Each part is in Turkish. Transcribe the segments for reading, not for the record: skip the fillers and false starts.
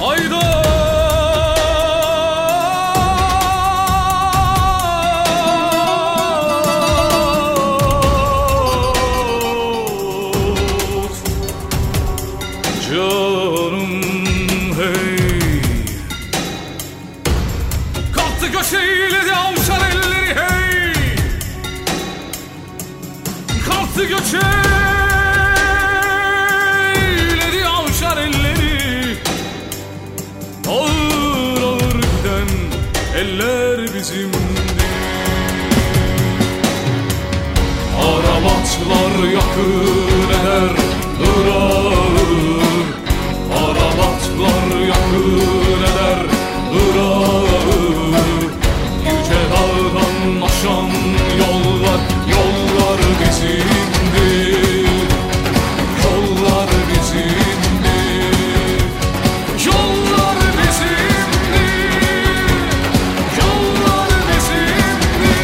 Hayda canım hey, kalktı göç eyledi avşar elleri hey, kalktı göç eyledi avşar elleri, ağır ağır giden eller bizimdi. Arabatlar yakın eder Irak'ı, Arabatlar yakın eder Irak'ı, yüce dağdan aşan yollar, yollar bizimdir, yollar bizimdir, yollar bizimdir, yollar bizimdir.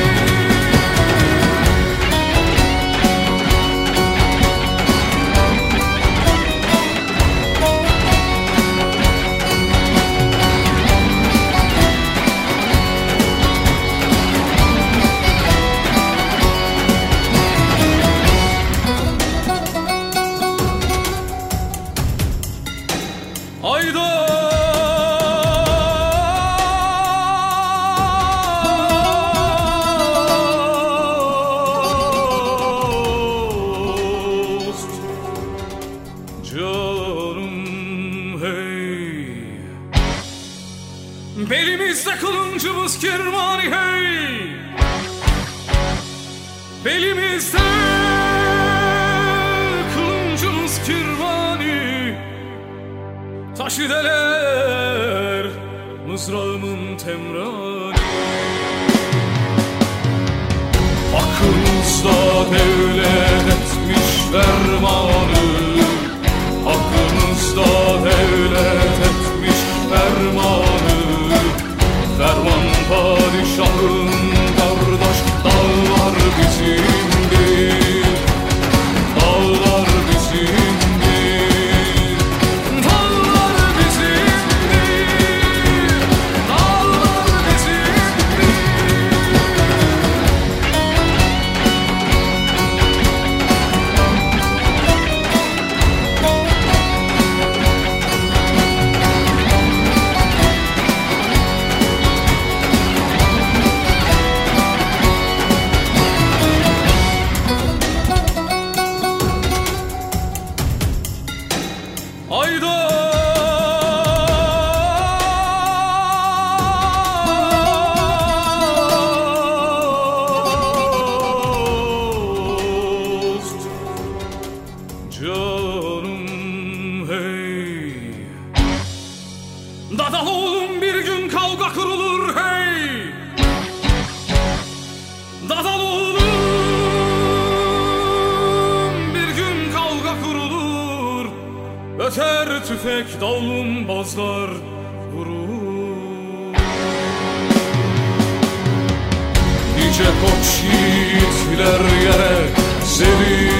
Hayda canım hey, belimizde kılıncımız kirmani hey, belimizde kılıncımız kirmani, taşı deler mızrağımın temrani. Hakkımızda devlet etmiş fermanı, hakkımızda devlet etmiş fermanı, ferman padişahın kardeş, dağlar bizimdir, dağlar bizimdir, dağlar bizimdir, dağlar bizimdir. Hayda canım hey, Dadalı oğlum bir gün kavga kurulur hey, Dadalı oğlum bir gün kavga kurulur, öter tüfek davlumbazlar vurur. Nice koç yiğitler yere serin